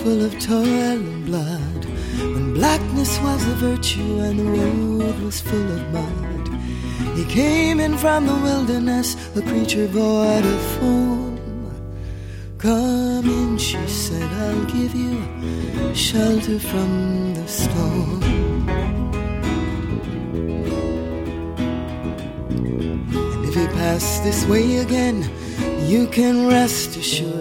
full of toil and blood, when blackness was a virtue and the road was full of mud. He came in from the wilderness, a creature void of form. Come in, she said, I'll give you shelter from the storm. And if he passed this way again, you can rest assured